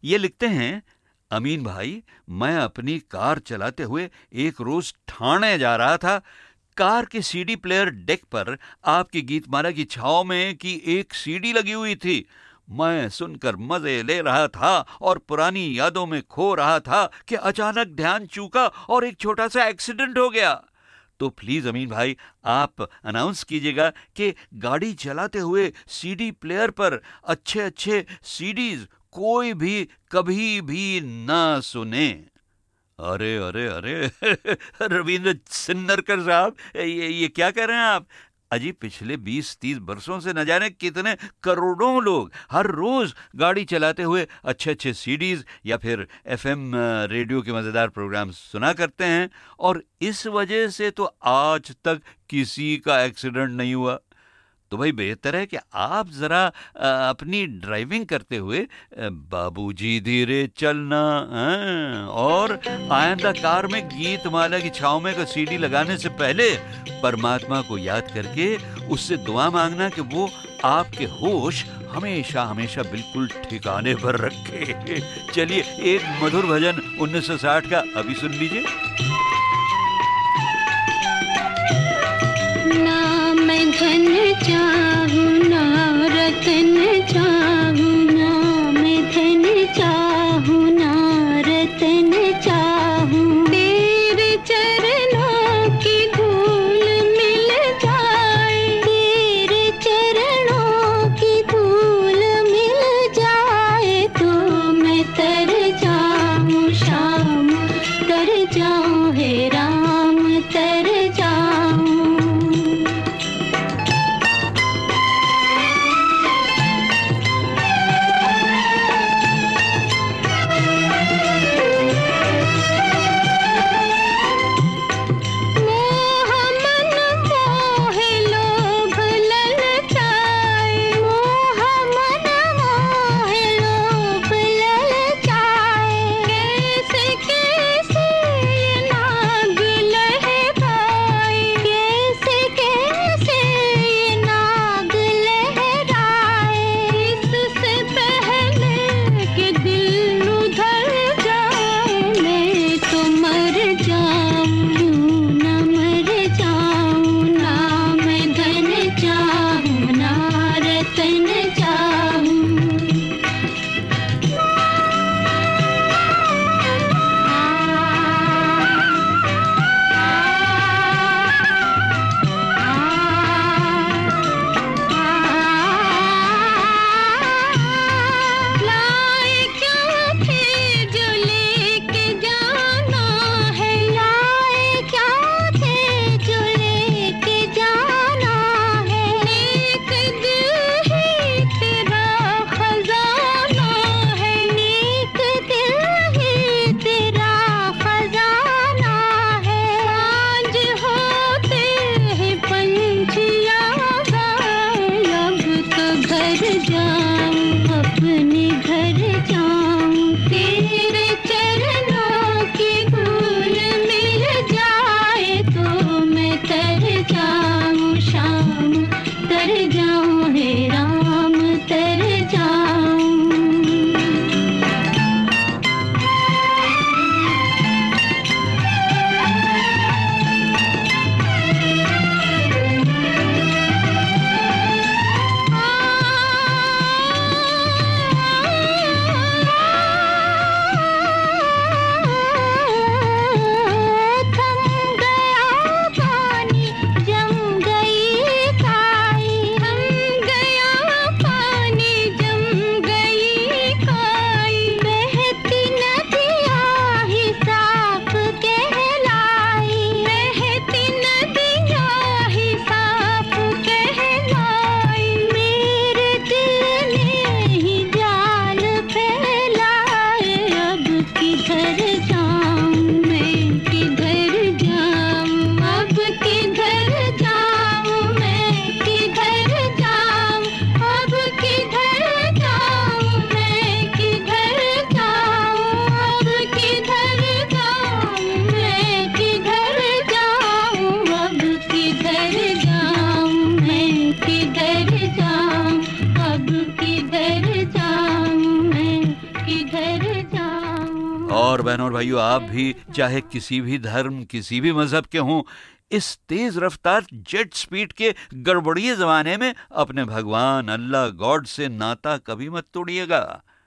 ये लिखते हैं, अमीन भाई, मैं अपनी कार चलाते हुए एक रोज ठाणे जा रहा था। कार के सीडी प्लेयर डेक पर आपकी गीतमाला की छाव में की एक सीडी लगी हुई थी। मैं सुनकर मजे ले रहा था और पुरानी यादों में खो रहा था कि अचानक ध्यान चूका और एक छोटा सा एक्सीडेंट हो गया। तो प्लीज अमीन भाई, आप अनाउंस कीजिएगा कि गाड़ी चलाते हुए सीडी प्लेयर पर अच्छे अच्छे सीडीज कोई भी कभी भी ना सुने। अरे अरे अरे रविंद्र सिन्नरकर साहब, ये क्या कर रहे हैं आप? अजी, पिछले 20-30 वर्षों से न जाने कितने करोड़ों लोग हर रोज गाड़ी चलाते हुए अच्छे अच्छे सीडीज या फिर एफएम रेडियो के मजेदार प्रोग्राम सुना करते हैं, और इस वजह से तो आज तक किसी का एक्सीडेंट नहीं हुआ। तो भाई बेहतर है कि आप जरा अपनी ड्राइविंग करते हुए बाबूजी धीरे चलना, और आइंदा कार में गीत माला की छाव में का सीडी लगाने से पहले परमात्मा को याद करके उससे दुआ मांगना कि वो आपके होश हमेशा हमेशा बिल्कुल ठिकाने पर रखे। चलिए, एक मधुर भजन 1960 का अभी सुन लीजिए। ना मैं धन चाहूं ना रतन चाहूं, ना मैं धन चाहूं ना रतन चाहूं, तेरे चरणों की धूल मिल जाए, तेरे चरणों की धूल मिल जाए, तो मैं तर जाऊं श्याम, तर जाऊं हे राम, तर जाऊं। घर जाऊं। और बहनों और भाइयों, आप भी चाहे किसी भी धर्म, किसी भी मजहब के हों, इस तेज रफ्तार जेट स्पीड के गड़बड़िए जमाने में अपने भगवान, अल्लाह, गॉड से नाता कभी मत तोड़िएगा।